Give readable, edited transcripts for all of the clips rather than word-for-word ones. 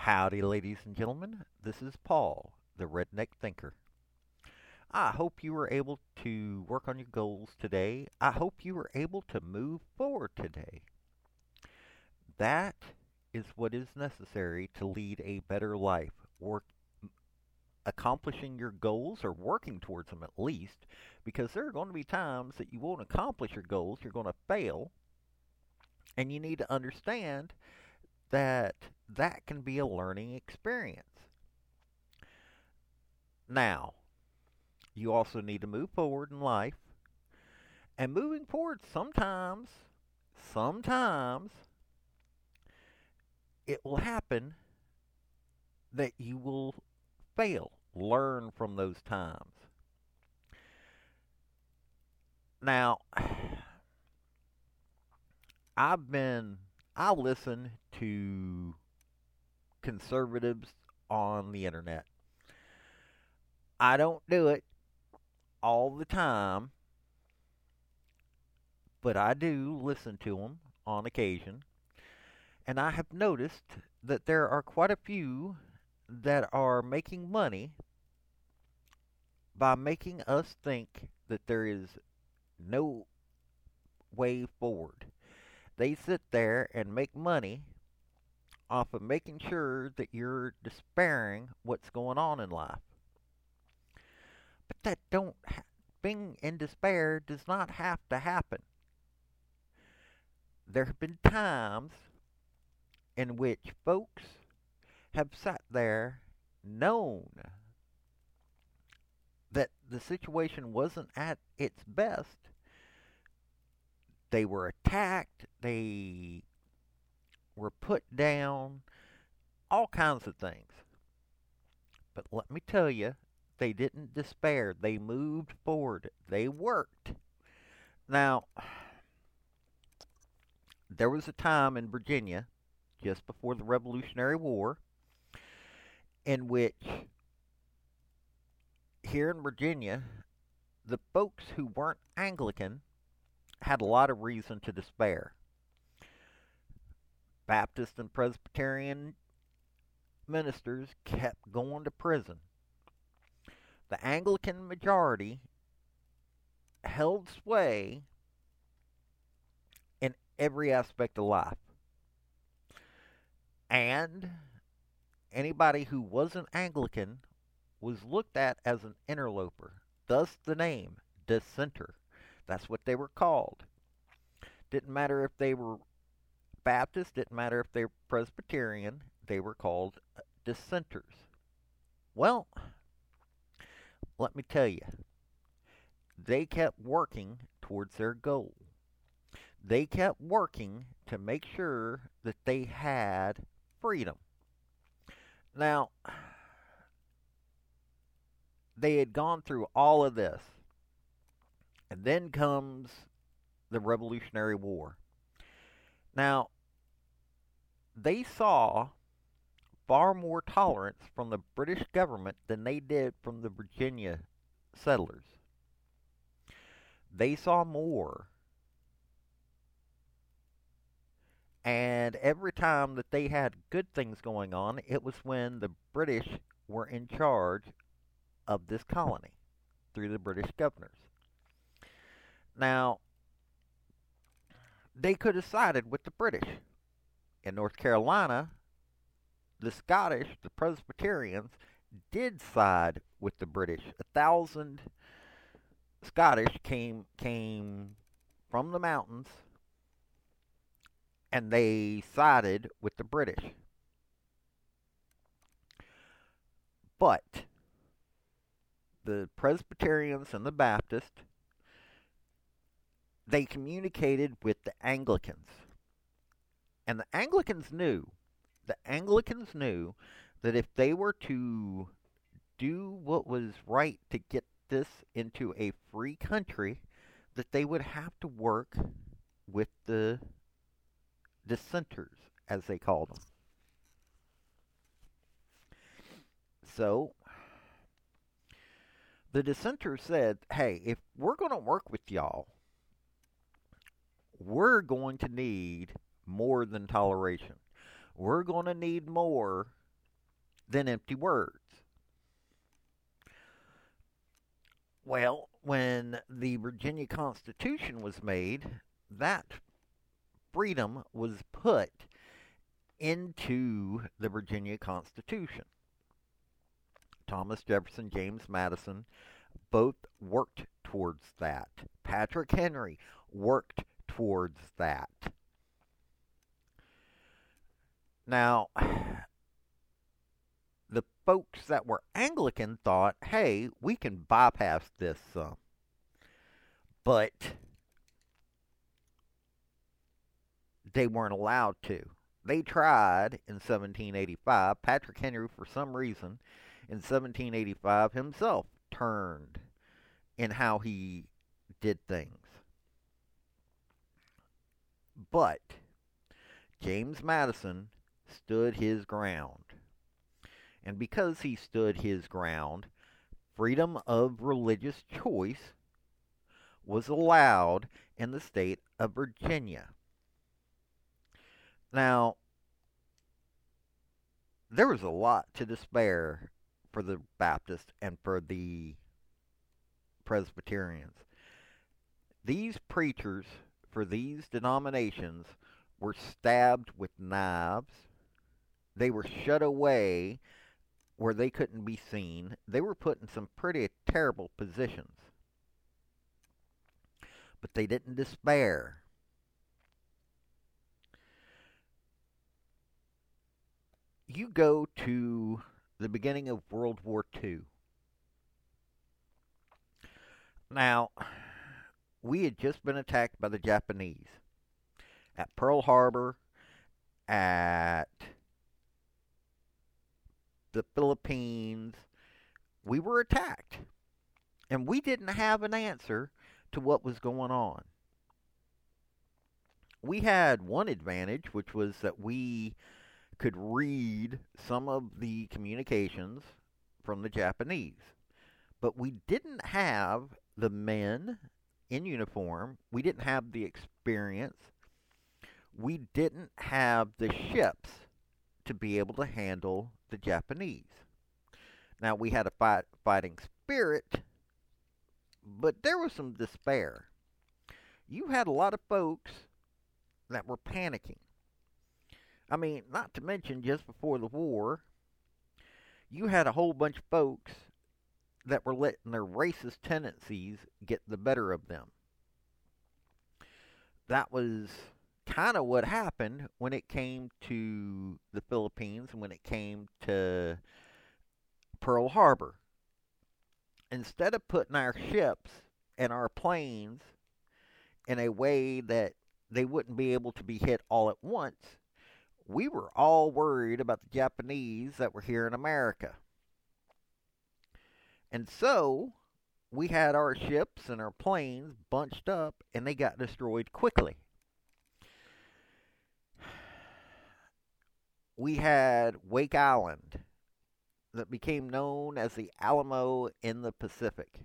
Howdy, ladies and gentlemen. This is Paul, the Redneck Thinker. I hope you were able to work on your goals today. I hope you were able to move forward today. That is what is necessary to lead a better life. Accomplishing your goals or working towards them at least, because there are going to be times that you won't accomplish your goals, you're going to fail, and you need to understand that that can be a learning experience. Now, you also need to move forward in life. And moving forward, sometimes it will happen that you will fail. Learn from those times. Now, I listen to conservatives on the internet. I don't do it all the time, but I do listen to them on occasion. And I have noticed that there are quite a few that are making money by making us think that there is no way forward. They sit there and make money off of making sure that you're despairing what's going on in life. But being in despair does not have to happen. There have been times in which folks have sat there, known that the situation wasn't at its best. They were attacked, they were put down, all kinds of things. But let me tell you, they didn't despair. They moved forward. They worked. Now, there was a time in Virginia, just before the Revolutionary War, in which, here in Virginia, the folks who weren't Anglican had a lot of reason to despair. Baptist and Presbyterian ministers kept going to prison. The Anglican majority held sway in every aspect of life. And anybody who wasn't Anglican was looked at as an interloper. Thus the name, dissenter. That's what they were called. Didn't matter if they were Baptist, didn't matter if they were Presbyterian, they were called dissenters. Well, let me tell you, they kept working towards their goal. They kept working to make sure that they had freedom. Now, they had gone through all of this. And then comes the Revolutionary War. Now, they saw far more tolerance from the British government than they did from the Virginia settlers. They saw more. And every time that they had good things going on, it was when the British were in charge of this colony through the British governors. Now, they could have sided with the British. In North Carolina, the Scottish, the Presbyterians, did side with the British. 1,000 Scottish came from the mountains, and they sided with the British. But the Presbyterians and the Baptists, they communicated with the Anglicans. And the Anglicans knew that if they were to do what was right to get this into a free country, that they would have to work with the dissenters, as they called them. So, the dissenters said, hey, if we're going to work with y'all, we're going to need more than toleration. We're going to need more than empty words. Well, when the Virginia Constitution was made, that freedom was put into the Virginia Constitution. Thomas Jefferson, James Madison both worked towards that. Patrick Henry worked towards that. Now, the folks that were Anglican thought, hey, we can bypass this some. But they weren't allowed to. They tried in 1785. Patrick Henry, for some reason, in 1785 himself turned in how he did things. But James Madison stood his ground. And because he stood his ground, freedom of religious choice was allowed in the state of Virginia. Now, there was a lot to despair for the Baptists and for the Presbyterians. These preachers for these denominations were stabbed with knives. They were shut away where they couldn't be seen. They were put in some pretty terrible positions. But they didn't despair. You go to the beginning of World War II. Now, we had just been attacked by the Japanese at Pearl Harbor, at the Philippines. We were attacked, and we didn't have an answer to what was going on. We had one advantage, which was that we could read some of the communications from the Japanese. But we didn't have the men in uniform. We didn't have the experience. We didn't have the ships to be able to handle the Japanese. Now, we had a fighting spirit, but there was some despair. You had a lot of folks that were panicking. I mean, not to mention, just before the war, you had a whole bunch of folks that were letting their racist tendencies get the better of them. That was kind of what happened when it came to the Philippines and when it came to Pearl Harbor. Instead of putting our ships and our planes in a way that they wouldn't be able to be hit all at once, we were all worried about the Japanese that were here in America. And so, we had our ships and our planes bunched up, and they got destroyed quickly. We had Wake Island, that became known as the Alamo in the Pacific.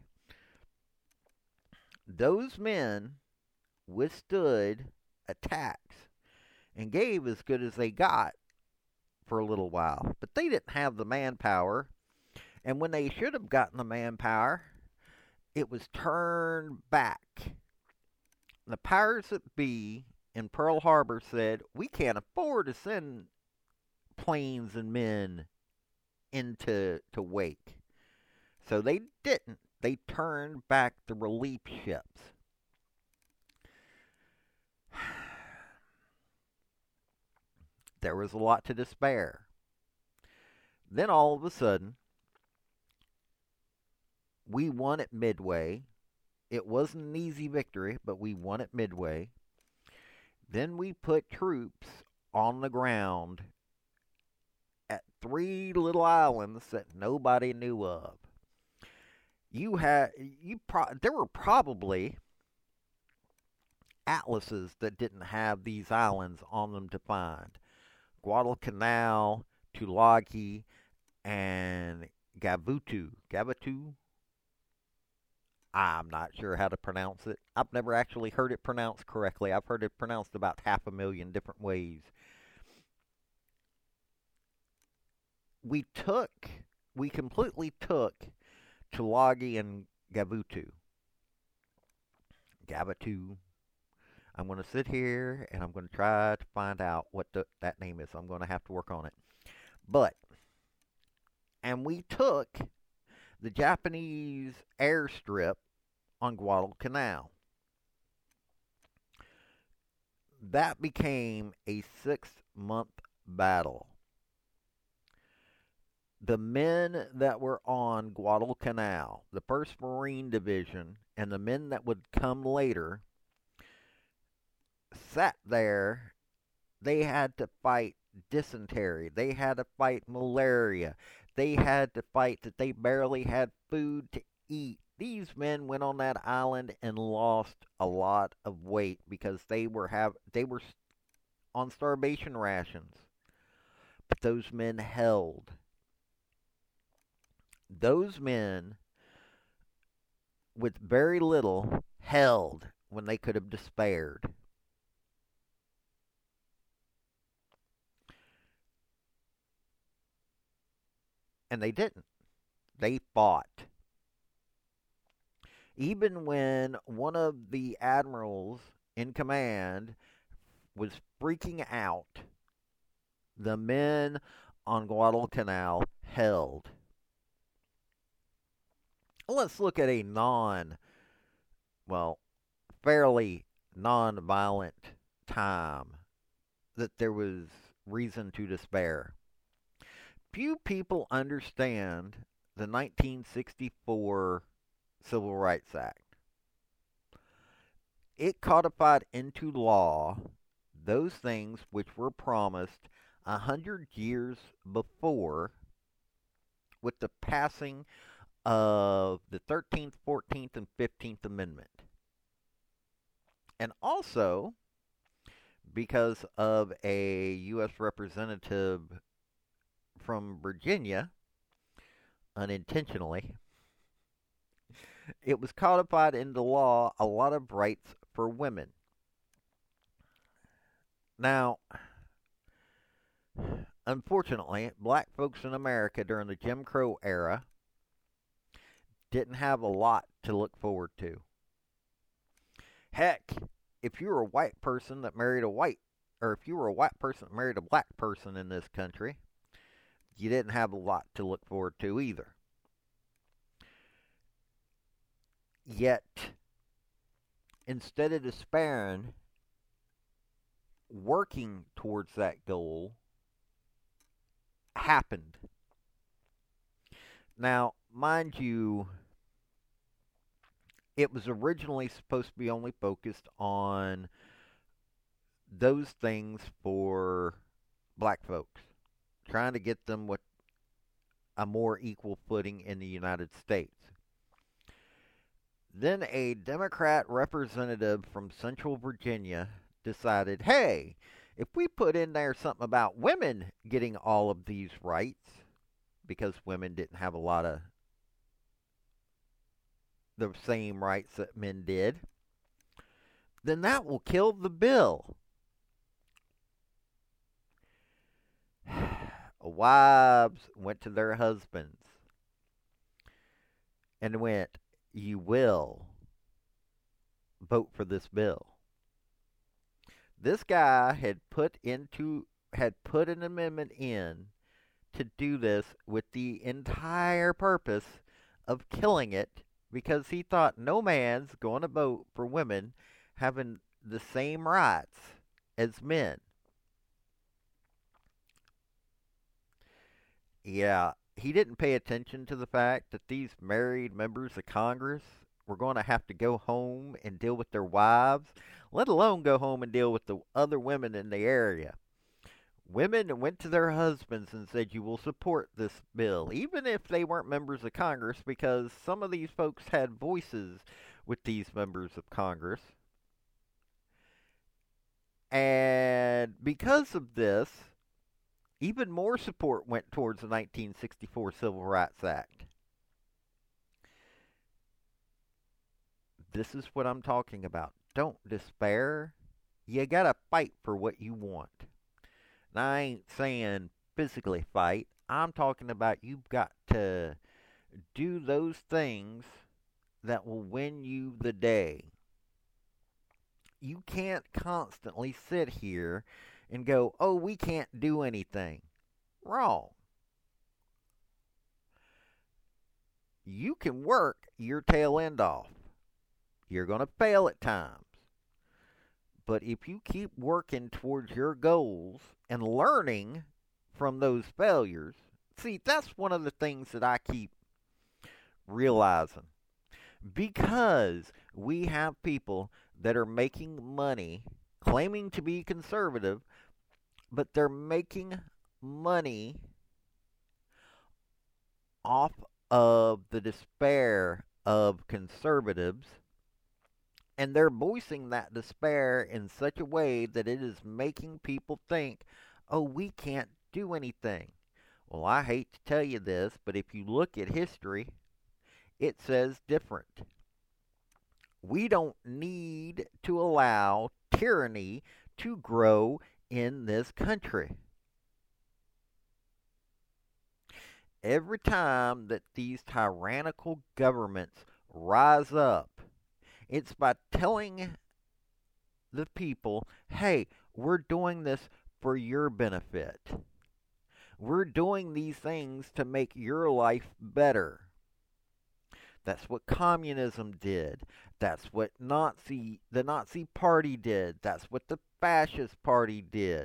Those men withstood attacks and gave as good as they got for a little while. But they didn't have the manpower. And when they should have gotten the manpower, it was turned back. The powers that be in Pearl Harbor said, we can't afford to send planes and men into Wake. So they didn't. They turned back the relief ships. There was a lot to despair. Then all of a sudden, we won at Midway. It wasn't an easy victory, but we won at Midway. Then we put troops on the ground at 3 little islands that nobody knew of. There were probably atlases that didn't have these islands on them to find. Guadalcanal, Tulagi, and Gavutu. I'm not sure how to pronounce it. I've never actually heard it pronounced correctly. I've heard it pronounced about 500,000 different ways. we took, we completely took Tulagi and Gavutu. Gavutu. I'm going to sit here and I'm going to try to find out what that name is. I'm going to have to work on it. But, and we took the Japanese airstrip on Guadalcanal. That became a 6-month battle. The men that were on Guadalcanal, the 1st Marine Division, and the men that would come later, sat there. They had to fight dysentery. They had to fight malaria. They had to fight that they barely had food to eat. These men went on that island and lost a lot of weight because they were on starvation rations. But those men held. Those men with very little held when they could have despaired. And they didn't. They fought. Even when one of the admirals in command was freaking out, the men on Guadalcanal held. Let's look at a fairly non-violent time that there was reason to despair. Few people understand the 1964 Civil Rights Act. It codified into law those things which were promised 100 years before with the passing of the 13th, 14th, and 15th Amendment. And also, because of a U.S. representative from Virginia, unintentionally, it was codified into law a lot of rights for women. Now, unfortunately, black folks in America during the Jim Crow era didn't have a lot to look forward to. Heck, if you were a white person that married a white, or if you were a white person that married a black person in this country, you didn't have a lot to look forward to either. Yet, instead of despairing, working towards that goal happened. Now, mind you, it was originally supposed to be only focused on those things for black folks, trying to get them with a more equal footing in the United States. Then a Democrat representative from Central Virginia decided, hey, if we put in there something about women getting all of these rights, because women didn't have a lot of the same rights that men did, then that will kill the bill. Wives went to their husbands and went, you will vote for this bill. This guy had put an amendment in to do this with the entire purpose of killing it, because he thought no man's going to vote for women having the same rights as men. Yeah, he didn't pay attention to the fact that these married members of Congress were going to have to go home and deal with their wives, let alone go home and deal with the other women in the area. Women went to their husbands and said, you will support this bill, even if they weren't members of Congress, because some of these folks had voices with these members of Congress. And because of this, even more support went towards the 1964 Civil Rights Act. This is what I'm talking about. Don't despair. You gotta fight for what you want. And I ain't saying physically fight. I'm talking about you've got to do those things that will win you the day. You can't constantly sit here and go, oh, we can't do anything. Wrong. You can work your tail end off. You're going to fail at times. But if you keep working towards your goals and learning from those failures, see, that's one of the things that I keep realizing. Because we have people that are making money, claiming to be conservative, but they're making money off of the despair of conservatives, and they're voicing that despair in such a way that it is making people think, oh, we can't do anything. Well, I hate to tell you this, but if you look at history, it says different. We don't need to allow tyranny to grow in this country. Every time that these tyrannical governments rise up, it's by telling the people, hey, we're doing this for your benefit. We're doing these things to make your life better. That's what communism did. That's what the Nazi Party did. That's what the Fascist Party did.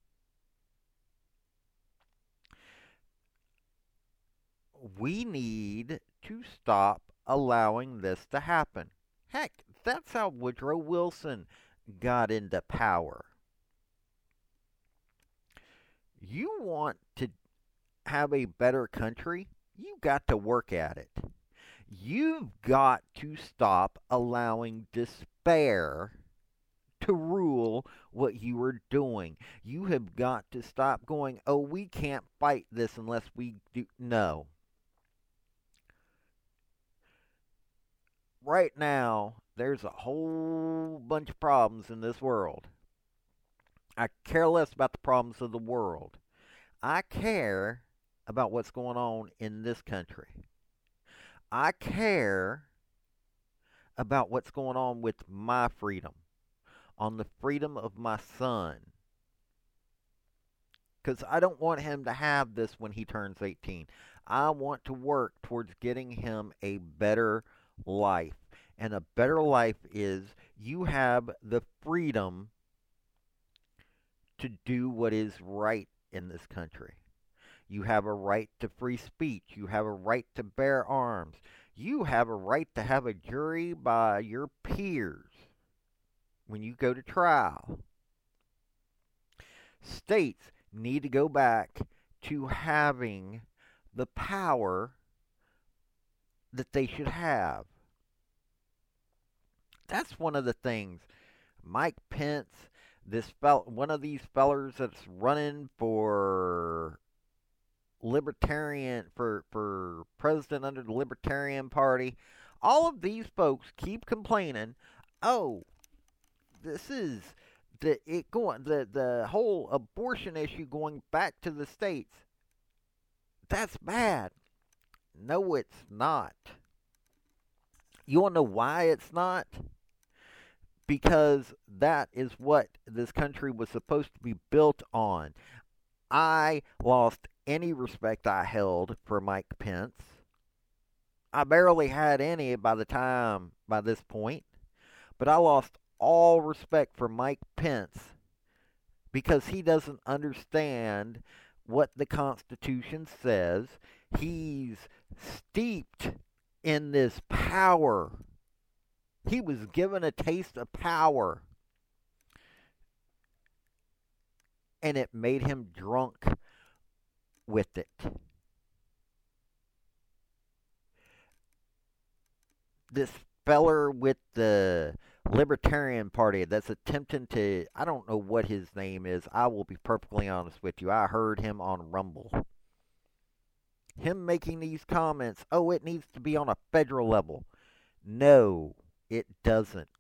We need to stop allowing this to happen. Heck, that's how Woodrow Wilson got into power. You want to have a better country? You've got to work at it. You've got to stop allowing despair to rule what you are doing. You have got to stop going, oh, we can't fight this unless we do. No. Right now, there's a whole bunch of problems in this world. I care less about the problems of the world. I care about what's going on in this country. I care about what's going on with my freedom, on the freedom of my son. Because I don't want him to have this when he turns 18. I want to work towards getting him a better life. And a better life is you have the freedom to do what is right in this country. You have a right to free speech. You have a right to bear arms. You have a right to have a jury by your peers when you go to trial. States need to go back to having the power that they should have. That's one of the things. Mike Pence, one of these fellers that's running for libertarian, for president under the Libertarian Party, all of these folks keep complaining, oh, this is the whole abortion issue going back to the states. That's bad. No, it's not. You want to know why it's not? Because that is what this country was supposed to be built on. I lost any respect I held for Mike Pence. I barely had any by this point. But I lost all respect for Mike Pence because he doesn't understand what the Constitution says. He's steeped in this power. He was given a taste of power, and it made him drunk with it. This feller with the Libertarian Party that's attempting to, I don't know what his name is. I will be perfectly honest with you. I heard him on Rumble. Him making these comments, oh, it needs to be on a federal level. No, it doesn't.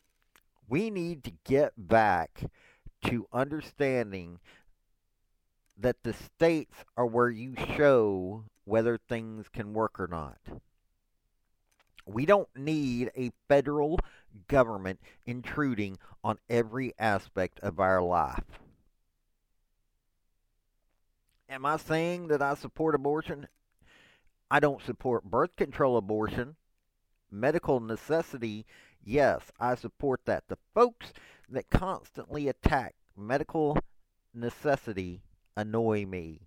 We need to get back to understanding that the states are where you show whether things can work or not. We don't need a federal government intruding on every aspect of our life. Am I saying that I support abortion? I don't support birth control abortion. Medical necessity, yes, I support that. The folks that constantly attack medical necessity annoy me.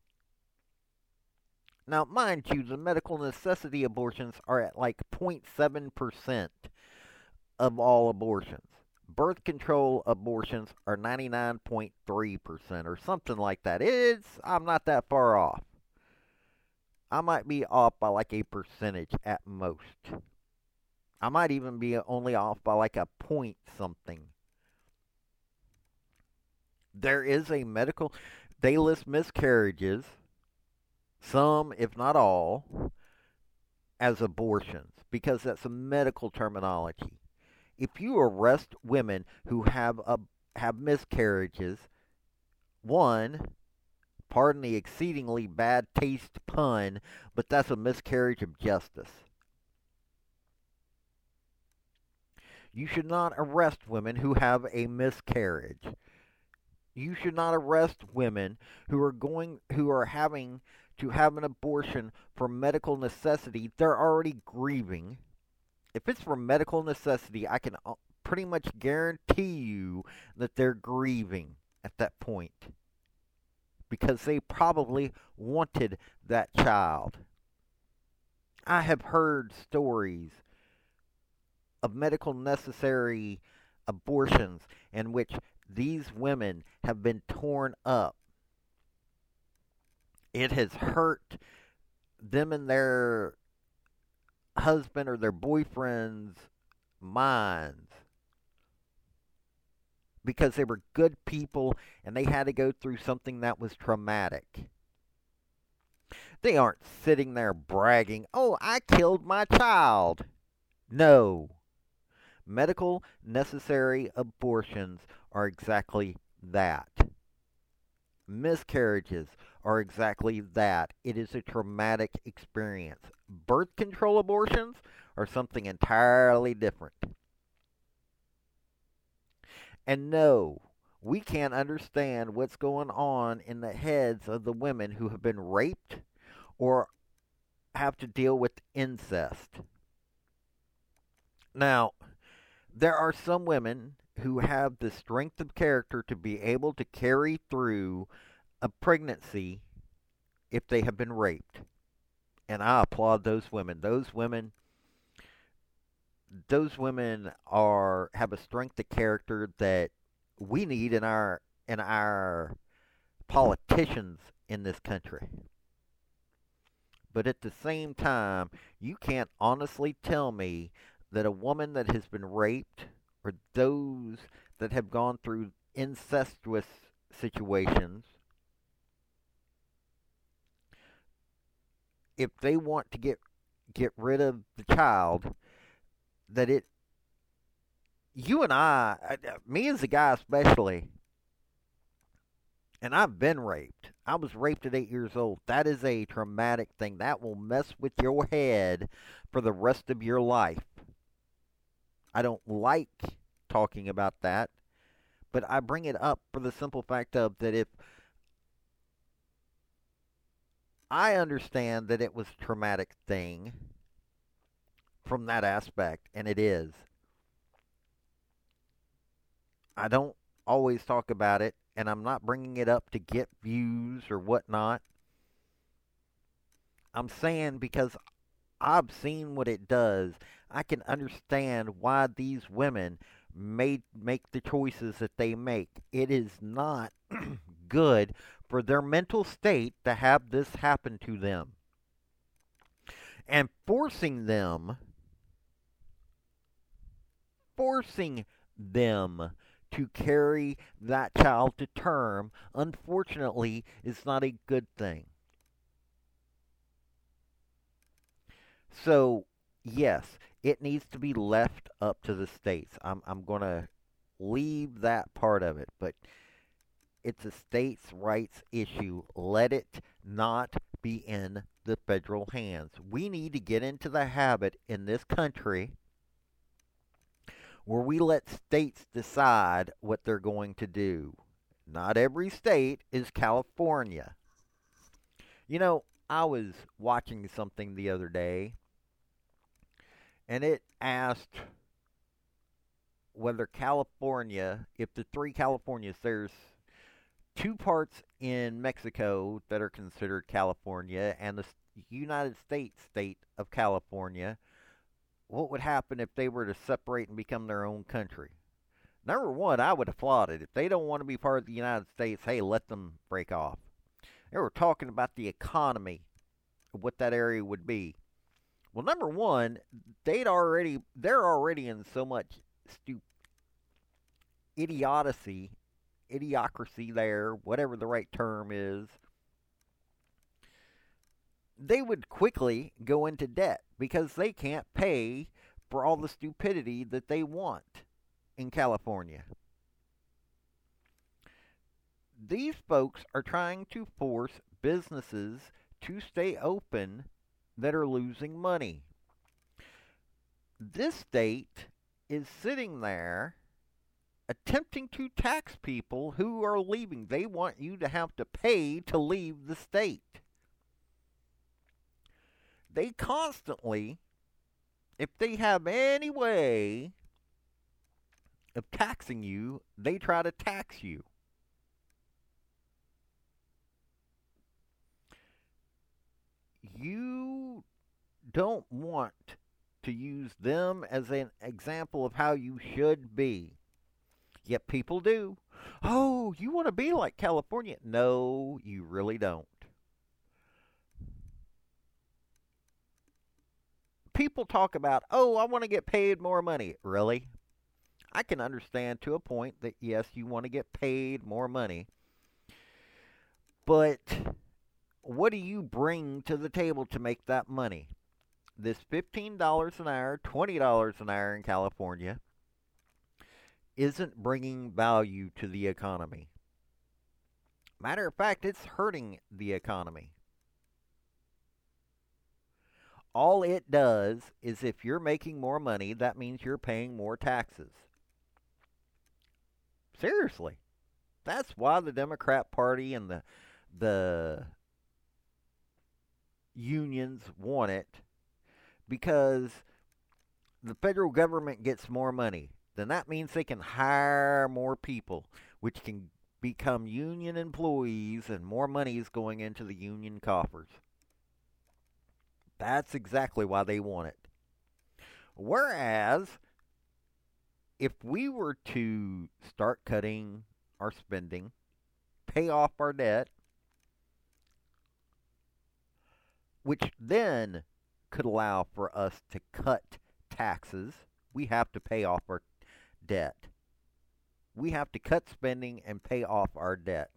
Now, mind you, the medical necessity abortions are at like 0.7% of all abortions. Birth control abortions are 99.3% or something like that. I'm not that far off. I might be off by like a percentage at most. I might even be only off by like a point something. There is a medical, they list miscarriages, some, if not all, as abortions because that's a medical terminology. If you arrest women who have miscarriages, one, pardon the exceedingly bad taste pun, but that's a miscarriage of justice. You should not arrest women who have a miscarriage. You should not arrest women who are having to have an abortion for medical necessity. They're already grieving. If it's for medical necessity, I can pretty much guarantee you that they're grieving at that point because they probably wanted that child. I have heard stories of medical necessary abortions in which these women have been torn up. It has hurt them and their husband or their boyfriend's minds because they were good people and they had to go through something that was traumatic. They aren't sitting there bragging, "Oh, I killed my child." No. Medical necessary abortions are exactly that. Miscarriages are exactly that. It is a traumatic experience. Birth control abortions are something entirely different. And no, we can't understand what's going on in the heads of the women who have been raped or have to deal with incest. Now, there are some women who have the strength of character to be able to carry through a pregnancy if they have been raped. And I applaud those women. Those women have a strength of character that we need in our politicians in this country. But at the same time, you can't honestly tell me that a woman that has been raped or those that have gone through incestuous situations, if they want to get rid of the child, that you and me as a guy especially, and I've been raped. I was raped at 8 years old. That is a traumatic thing. That will mess with your head for the rest of your life. I don't like talking about that, but I bring it up for the simple fact of that if I understand that it was a traumatic thing from that aspect, and it is. I don't always talk about it, and I'm not bringing it up to get views or whatnot. I'm saying because I've seen what it does. I can understand why these women make the choices that they make. It is not good for their mental state to have this happen to them. And forcing them to carry that child to term, unfortunately, is not a good thing. So, yes, it needs to be left up to the states. I'm going to leave that part of it, but it's a states' rights issue. Let it not be in the federal hands. We need to get into the habit in this country where we let states decide what they're going to do. Not every state is California. You know, I was watching something the other day, and it asked whether California, if the three Californias, there's two parts in Mexico that are considered California, and the United States state of California, what would happen if they were to separate and become their own country? Number one, I would applaud it. If they don't want to be part of the United States, hey, let them break off. They were talking about the economy, what that area would be. Well, number one, they're already in so much idiocracy there, whatever the right term is. They would quickly go into debt because they can't pay for all the stupidity that they want in California. These folks are trying to force businesses to stay open that are losing money. This state is sitting there attempting to tax people who are leaving. They want you to have to pay to leave the state. They constantly, if they have any way of taxing you, they try to tax you. You don't want to use them as an example of how you should be. Yet people do. Oh, you want to be like California? No, you really don't. People talk about, oh, I want to get paid more money. Really? I can understand to a point that, yes, you want to get paid more money. But what do you bring to the table to make that money? This $15 an hour, $20 an hour in California isn't bringing value to the economy. Matter of fact, it's hurting the economy. All it does is if you're making more money, that means you're paying more taxes. Seriously. That's why the Democrat Party and the unions want it, because the federal government gets more money. Then that means they can hire more people, which can become union employees, and more money is going into the union coffers. That's exactly why they want it. Whereas, if we were to start cutting our spending, pay off our debt, which then could allow for us to cut taxes, we have to pay off our debt. We have to cut spending and pay off our debt.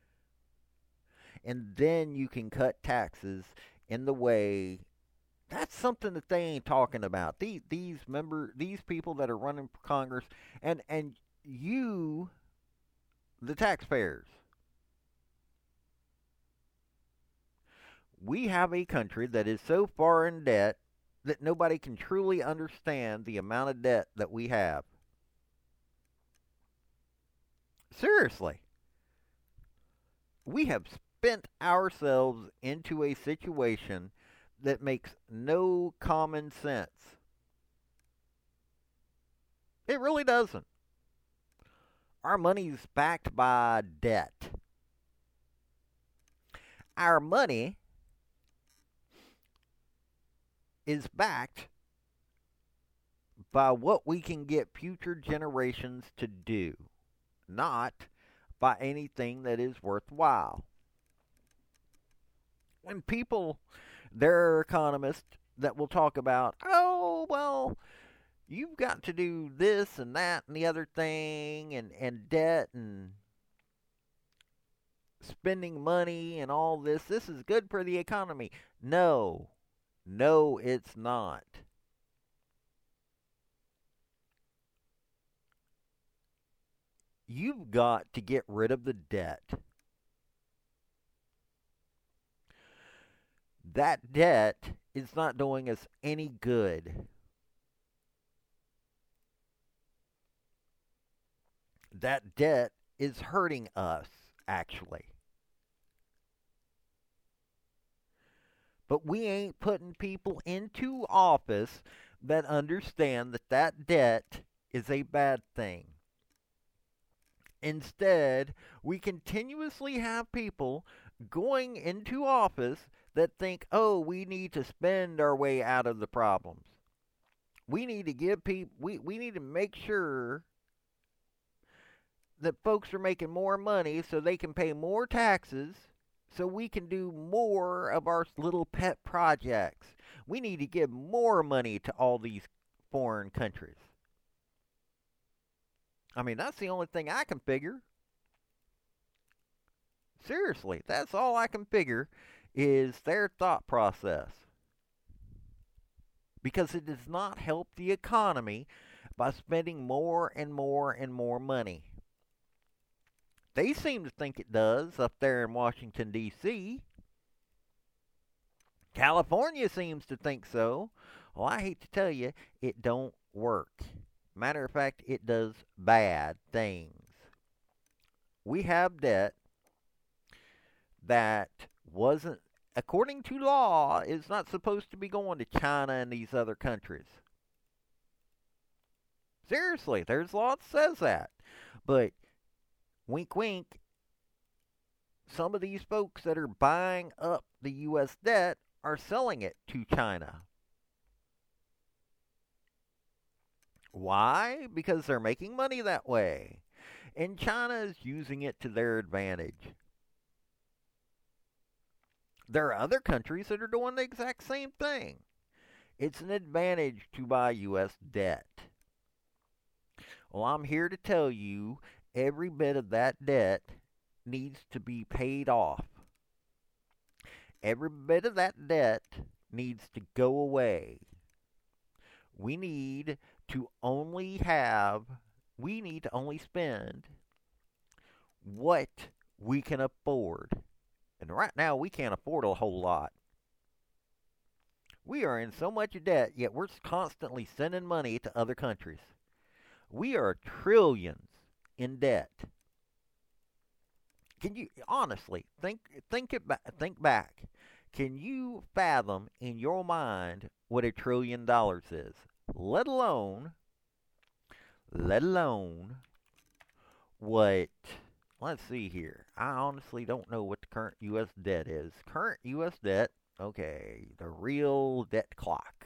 And then you can cut taxes in the way. That's something that they ain't talking about. These people that are running for Congress, and you, the taxpayers. We have a country that is so far in debt that nobody can truly understand the amount of debt that we have. Seriously. We have spent ourselves into a situation that makes no common sense. It really doesn't. Our money's backed by debt. Our money is backed by what we can get future generations to do, not by anything that is worthwhile. When people, there are economists that will talk about, oh, well, you've got to do this and that and the other thing, and debt and spending money and all this. This is good for the economy. No, it's not. You've got to get rid of the debt. That debt is not doing us any good. That debt is hurting us, actually. But we ain't putting people into office that understand that that debt is a bad thing. Instead, we continuously have people going into office that think, oh, we need to spend our way out of the problems. We need to give people, we need to make sure that folks are making more money so they can pay more taxes so we can do more of our little pet projects. We need to give more money to all these foreign countries. I mean, that's the only thing I can figure. Seriously, that's all I can figure is their thought process. Because it does not help the economy by spending more and more and more money. They seem to think it does up there in Washington, D.C. California seems to think so. Well, I hate to tell you, it don't work. Matter of fact, it does bad things. We have debt that wasn't, according to law, is not supposed to be going to China and these other countries. Seriously, there's law that says that. But, wink wink, some of these folks that are buying up the U.S. debt are selling it to China. Why? Because they're making money that way. And China is using it to their advantage. There are other countries that are doing the exact same thing. It's an advantage to buy U.S. debt. Well, I'm here to tell you every bit of that debt needs to be paid off. Every bit of that debt needs to go away. We need to only spend what we can afford. And right now, we can't afford a whole lot. We are in so much debt, yet we're constantly sending money to other countries. We are trillions in debt. Can you honestly think back? Can you fathom in your mind what $1 trillion is? Let alone what, let's see here. I honestly don't know what the current U.S. debt is. Current U.S. debt, okay, the real debt clock.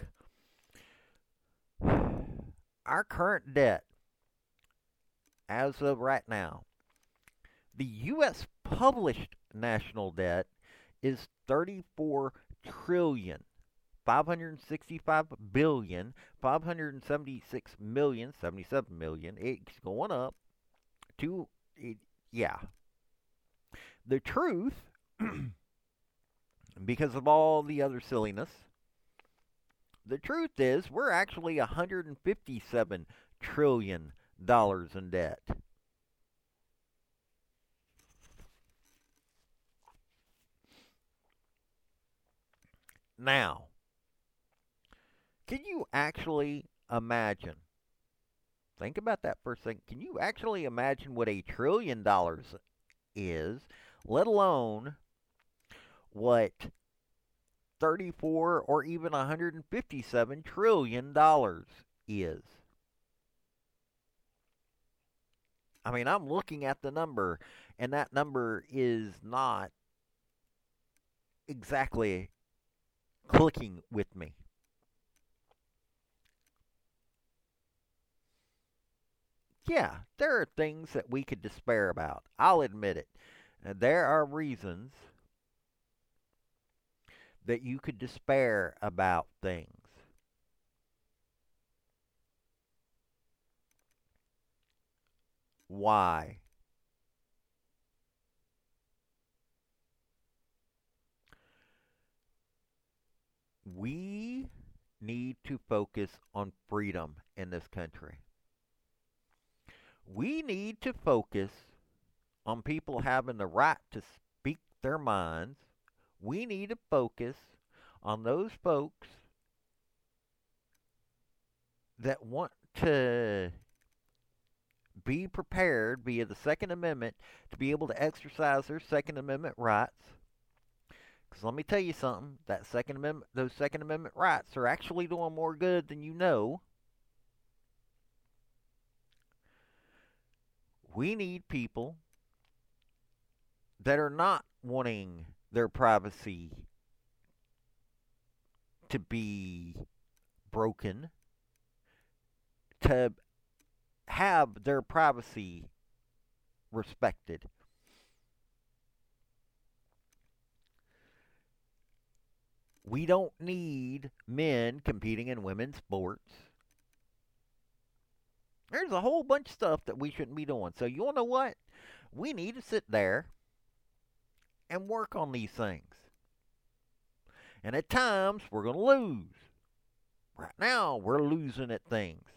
Our current debt, as of right now, the U.S. published national debt is 34 trillion. 565 billion, 576 million, 77 million. It's going up to, yeah. The truth, because of all the other silliness, the truth is we're actually $157 trillion in debt. Now, can you actually imagine? Think about that for a second. Can you actually imagine what $1 trillion is, let alone what 34 or even $157 trillion is? I mean, I'm looking at the number, and that number is not exactly clicking with me. Yeah, there are things that we could despair about. I'll admit it. There are reasons that you could despair about things. Why? We need to focus on freedom in this country. We need to focus on people having the right to speak their minds. We need to focus on those folks that want to be prepared via the Second Amendment to be able to exercise their Second Amendment rights. Because let me tell you something, that Second Amendment, those Second Amendment rights are actually doing more good than you know. We need people that are not wanting their privacy to be broken, to have their privacy respected. We don't need men competing in women's sports. There's a whole bunch of stuff that we shouldn't be doing. So, you want to know what? We need to sit there and work on these things. And at times, we're going to lose. Right now, we're losing at things.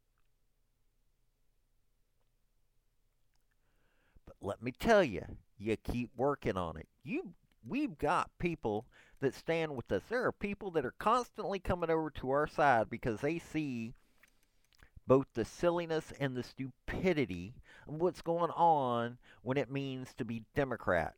But let me tell you, you keep working on it. We've got people that stand with us. There are people that are constantly coming over to our side because they see both the silliness and the stupidity of what's going on when it means to be Democrat.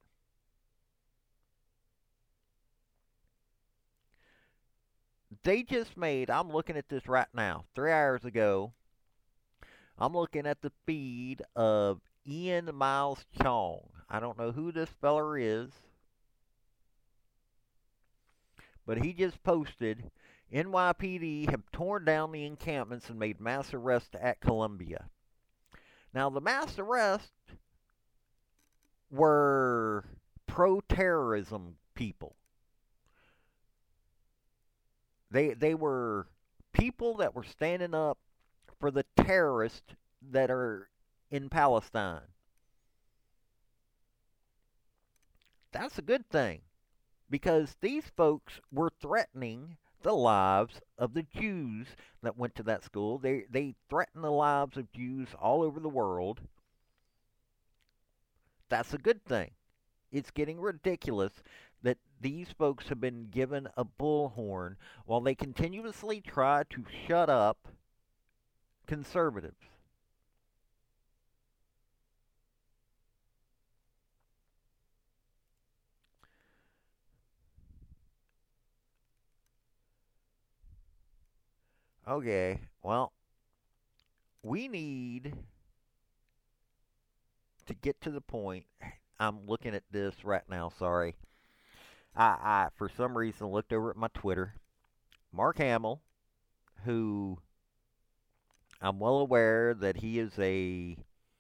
They just made, I'm looking at this right now, 3 hours ago, I'm looking at the feed of Ian Miles Chong. I don't know who this feller is, but he just posted NYPD have torn down the encampments and made mass arrests at Columbia. Now, the mass arrests were pro-terrorism people. They were people that were standing up for the terrorists that are in Palestine. That's a good thing because these folks were threatening the lives of the Jews that went to that school. They threaten the lives of Jews all over the world. That's a good thing. It's getting ridiculous that these folks have been given a bullhorn while they continuously try to shut up conservatives. Okay, well, we need to get to the point. I'm looking at this right now, sorry. I for some reason looked over at my Twitter. Mark Hamill, who I'm well aware that he is a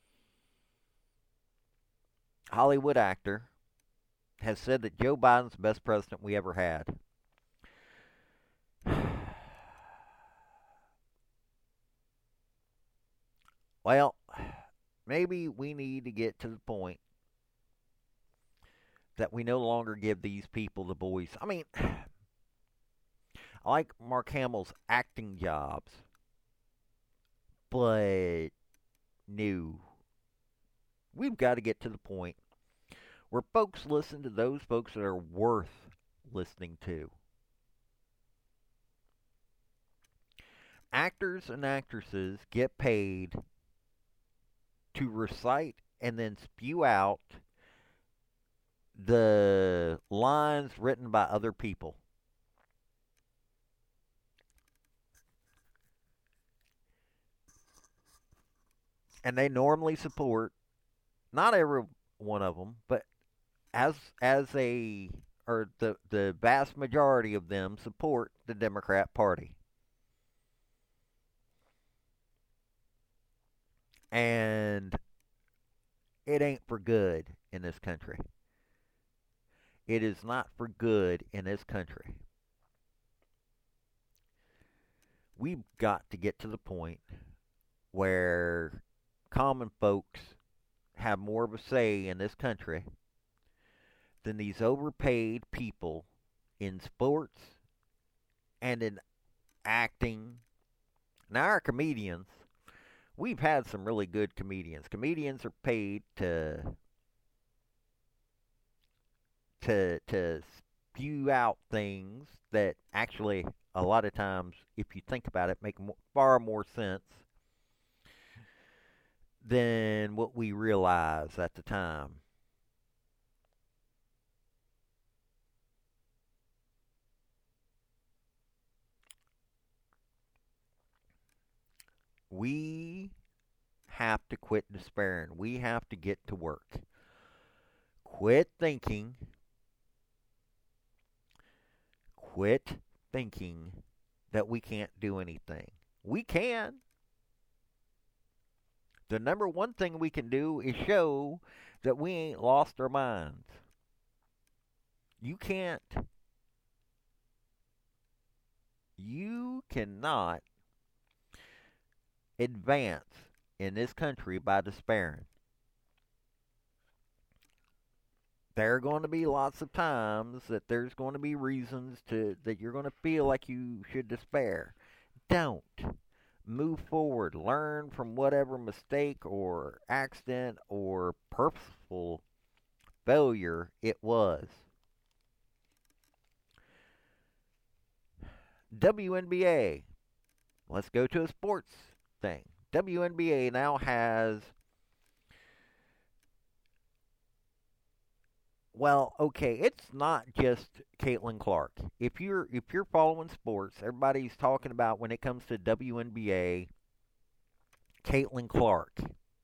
Hollywood actor, has said that Joe Biden's the best president we ever had. Well, maybe we need to get to the point that we no longer give these people the voice. I mean, I like Mark Hamill's acting jobs, but no. We've got to get to the point where folks listen to those folks that are worth listening to. Actors and actresses get paid to recite and then spew out the lines written by other people. And they normally support, not every one of them, but as a or the vast majority of them support the Democrat Party. And it ain't for good in this country. It is not for good in this country. We've got to get to the point where common folks have more of a say in this country than these overpaid people in sports and in acting. Now, our comedians, We've had some really good comedians. Comedians are paid to spew out things that actually, a lot of times, if you think about it, make far more sense than what we realize at the time. We have to quit despairing. We have to get to work. Quit thinking. Quit thinking that we can't do anything. We can. The number one thing we can do is show that we ain't lost our minds. You can't. You cannot advance in this country by despairing. There are going to be lots of times that there's going to be reasons that you're going to feel like you should despair. Don't. Move forward. Learn from whatever mistake or accident or purposeful failure it was. WNBA. Let's go to a sports thing. WNBA now has, well, okay, it's not just Caitlin Clark. If you're following sports, everybody's talking about, when it comes to WNBA, Caitlin Clark.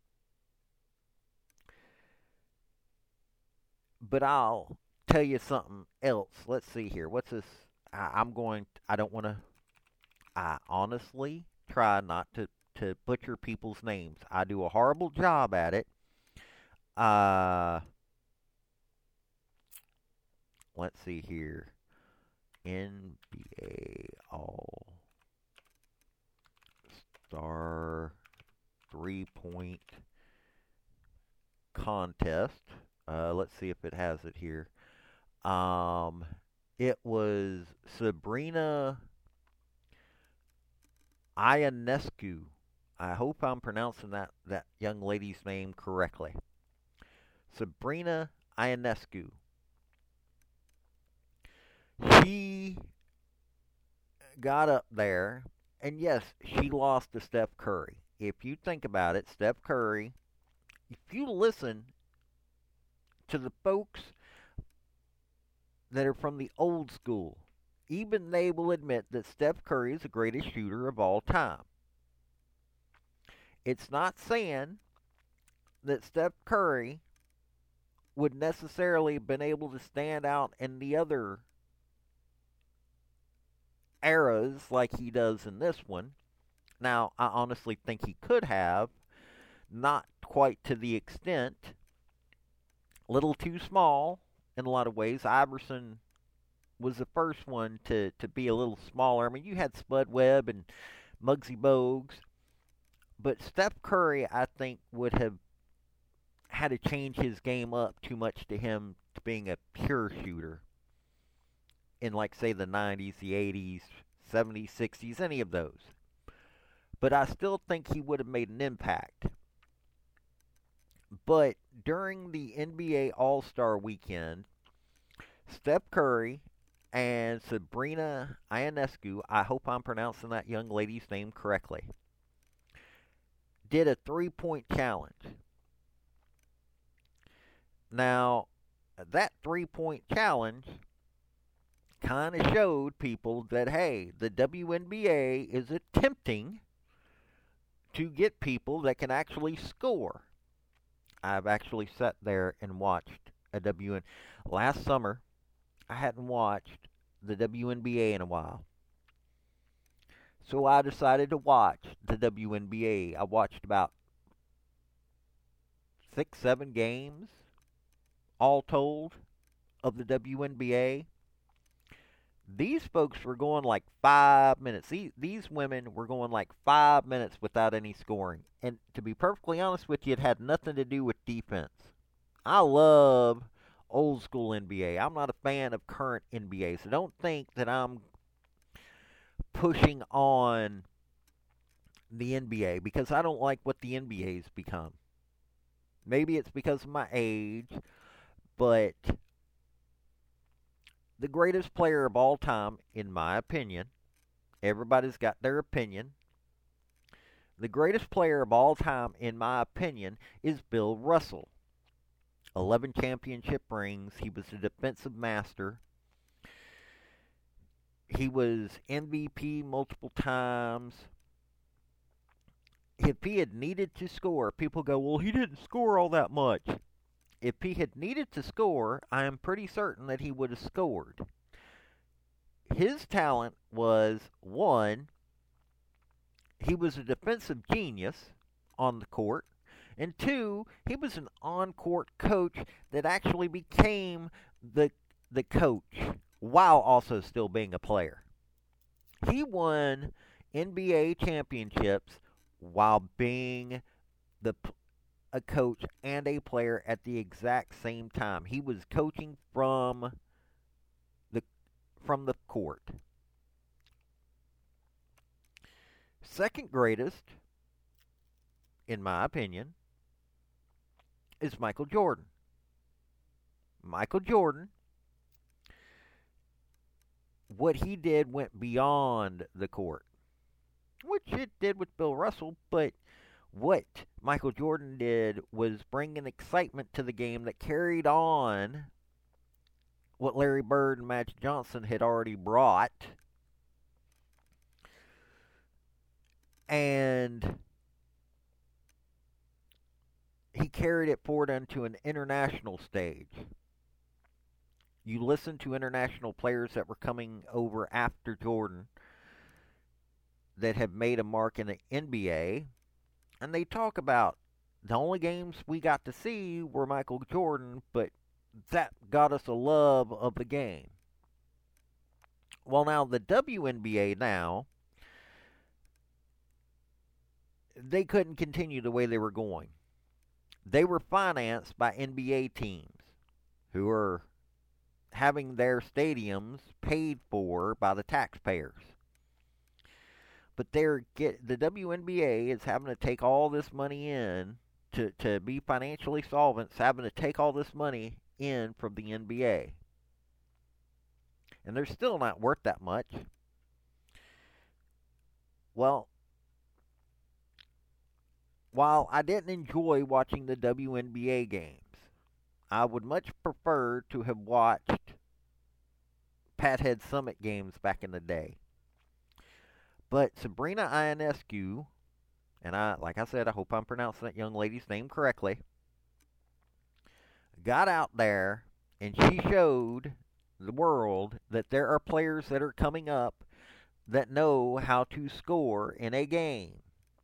But I'll tell you something else. Let's see here. What's this? I don't want to, I honestly try not to butcher people's names. I do a horrible job at it. Uh, let's see here. NBA All Star 3-point contest. Let's see if it has it here. It was Sabrina Ionescu. I hope I'm pronouncing that young lady's name correctly. Sabrina Ionescu. She got up there, and yes, she lost to Steph Curry. If you think about it, Steph Curry, if you listen to the folks that are from the old school, even they will admit that Steph Curry is the greatest shooter of all time. It's not saying that Steph Curry would necessarily have been able to stand out in the other eras like he does in this one. Now, I honestly think he could have, not quite to the extent. A little too small in a lot of ways. Iverson was the first one to be a little smaller. I mean, you had Spud Webb and Muggsy Bogues, but Steph Curry, I think, would have had to change his game up too much to him to being a pure shooter in, like, say, the 90s, the 80s, 70s, 60s, any of those. But I still think he would have made an impact. But during the NBA All-Star Weekend, Steph Curry and Sabrina Ionescu, I hope I'm pronouncing that young lady's name correctly, did a 3-point challenge. Now, that 3-point challenge kind of showed people that, hey, the WNBA is attempting to get people that can actually score. I've actually sat there and watched a last summer, I hadn't watched the WNBA in a while. So I decided to watch the WNBA. I watched about 6, 7 games, all told, of the WNBA. These folks were going like 5 minutes. These women were going like 5 minutes without any scoring. And to be perfectly honest with you, it had nothing to do with defense. I love old school NBA. I'm not a fan of current NBA. So don't think that I'm pushing on the NBA because I don't like what the NBA's become. Maybe it's because of my age, but the greatest player of all time, in my opinion, everybody's got their opinion. The greatest player of all time, in my opinion, is Bill Russell. 11 championship rings. He was a defensive master. He was MVP multiple times. If he had needed to score, people go, well, he didn't score all that much. If he had needed to score, I am pretty certain that he would have scored. His talent was, one, he was a defensive genius on the court, and two, he was an on-court coach that actually became the coach while also still being a player. He won NBA championships while being a coach and a player at the exact same time. He was coaching from the court. Second greatest, in my opinion, is Michael Jordan. Michael Jordan, what he did went beyond the court, which it did with Bill Russell, but what Michael Jordan did was bring an excitement to the game that carried on what Larry Bird and Magic Johnson had already brought. And he carried it forward onto an international stage. You listen to international players that were coming over after Jordan that have made a mark in the NBA, and they talk about the only games we got to see were Michael Jordan, but that got us a love of the game. Well, now the WNBA now, they couldn't continue the way they were going. They were financed by NBA teams who are having their stadiums paid for by the taxpayers. But the WNBA is having to take all this money in to be financially solvent. It's having to take all this money in from the NBA. And they're still not worth that much. Well, while I didn't enjoy watching the WNBA games, I would much prefer to have watched Pathead Summit games back in the day. But Sabrina Ionescu, and like I said, I hope I'm pronouncing that young lady's name correctly, got out there and she showed the world that there are players that are coming up that know how to score in a game.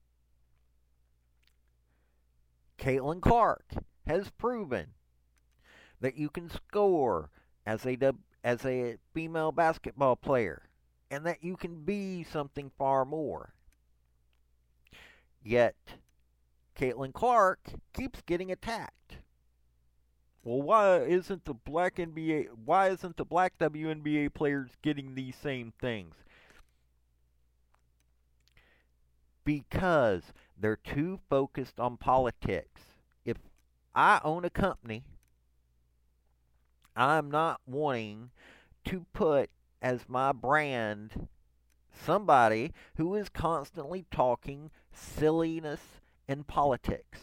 Caitlin Clark has proven that you can score as a female basketball player, and that you can be something far more. Yet, Caitlin Clark keeps getting attacked. Well, why isn't the black WNBA players getting these same things? Because they're too focused on politics. If I own a company, I'm not wanting to put as my brand somebody who is constantly talking silliness and politics.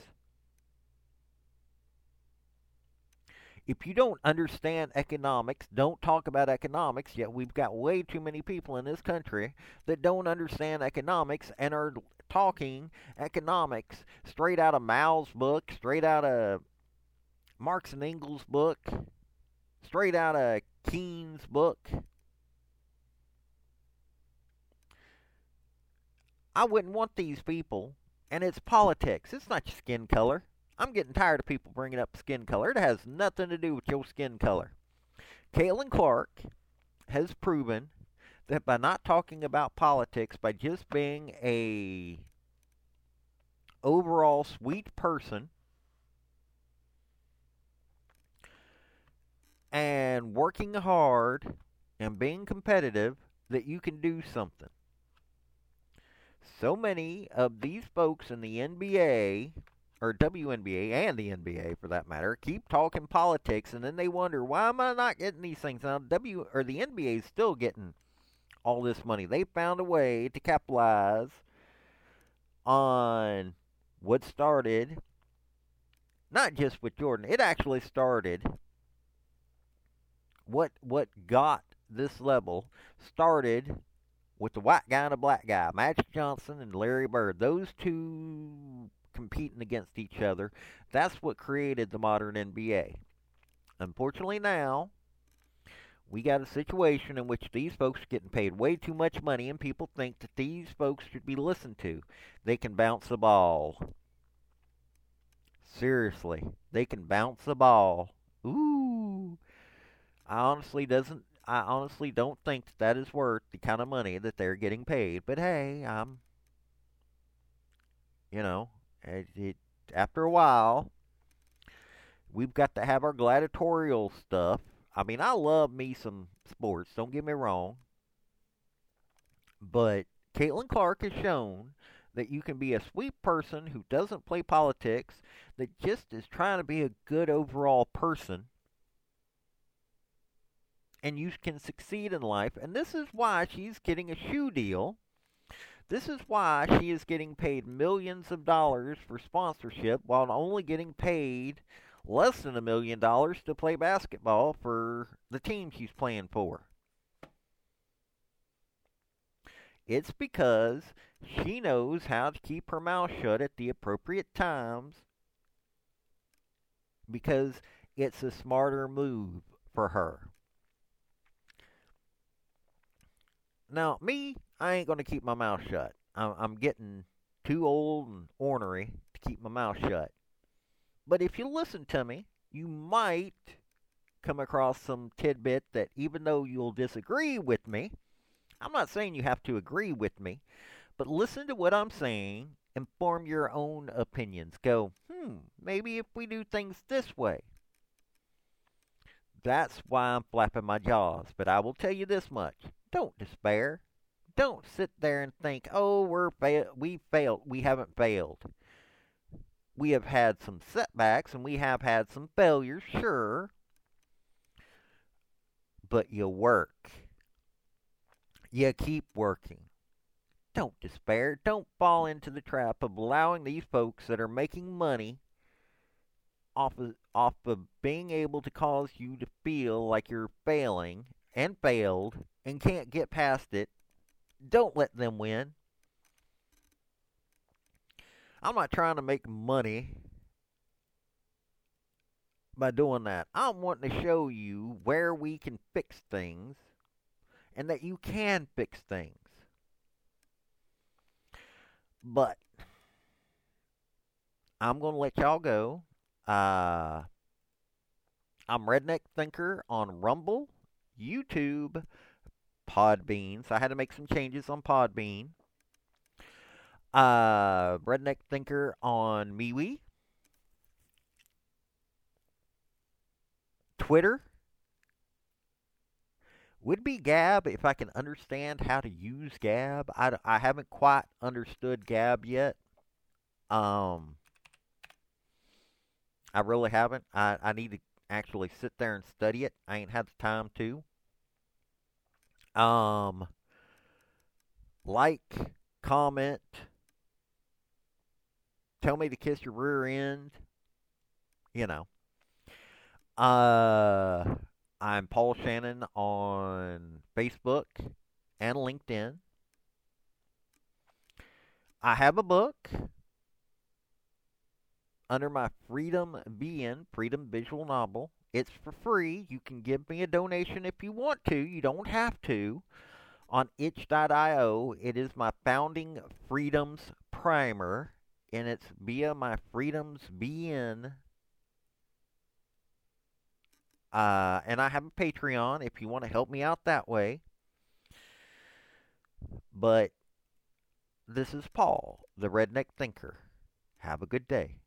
If you don't understand economics, don't talk about economics. Yet we've got way too many people in this country that don't understand economics and are talking economics straight out of Mao's book, straight out of Marx and Engels' book, straight out of Keynes' book. I wouldn't want these people, and it's politics. It's not your skin color. I'm getting tired of people bringing up skin color. It has nothing to do with your skin color. Caitlin Clark has proven that by not talking about politics, by just being a overall sweet person and working hard and being competitive, that you can do something. So many of these folks in the NBA, or WNBA and the NBA for that matter, keep talking politics, and then they wonder, why am I not getting these things? Now, the NBA is still getting all this money. They found a way to capitalize on what started not just with Jordan. It actually started what got this level started with the white guy and the black guy, Magic Johnson and Larry Bird. Those two competing against each other. That's what created the modern NBA. Unfortunately now, we got a situation in which these folks are getting paid way too much money, and people think that these folks should be listened to. They can bounce the ball. Seriously, they can bounce the ball. Ooh, I honestly don't think that is worth the kind of money that they're getting paid. But hey, you know, after a while, we've got to have our gladiatorial stuff. I mean, I love me some sports. Don't get me wrong, but Caitlin Clark has shown that you can be a sweet person who doesn't play politics, that just is trying to be a good overall person, and you can succeed in life. And this is why she's getting a shoe deal. This is why she is getting paid millions of dollars for sponsorship while only getting paid less than $1 million to play basketball for the team she's playing for. It's because she knows how to keep her mouth shut at the appropriate times, because it's a smarter move for her. Now, me, I ain't going to keep my mouth shut. I'm getting too old and ornery to keep my mouth shut. But if you listen to me, you might come across some tidbit that, even though you'll disagree with me, I'm not saying you have to agree with me, but listen to what I'm saying and form your own opinions. Go, maybe if we do things this way. That's why I'm flapping my jaws. But I will tell you this much. Don't despair. Don't sit there and think, oh, we failed. We haven't failed. We have had some setbacks and we have had some failures, sure. But you work. You keep working. Don't despair. Don't fall into the trap of allowing these folks that are making money off of being able to cause you to feel like you're failing and failed and can't get past it. Don't let them win. I'm not trying to make money by doing that. I'm wanting to show you where we can fix things and that you can fix things. But I'm going to let y'all go. I'm Redneck Thinker on Rumble, YouTube, Podbean. So I had to make some changes on Podbean. Redneck Thinker on MeWe, Twitter. Would be Gab if I can understand how to use Gab. I haven't quite understood Gab yet. I really haven't. I need to actually sit there and study it. I ain't had the time to. Like, comment, tell me to kiss your rear end. You know. I'm Paul Shannon on Facebook and LinkedIn. I have a book under my Freedom VN, Freedom Visual Novel. It's for free. You can give me a donation if you want to. You don't have to. On itch.io, it is my Founding Freedoms Primer, and it's via my Freedoms VN. And I have a Patreon if you want to help me out that way. But this is Paul, the Redneck Thinker. Have a good day.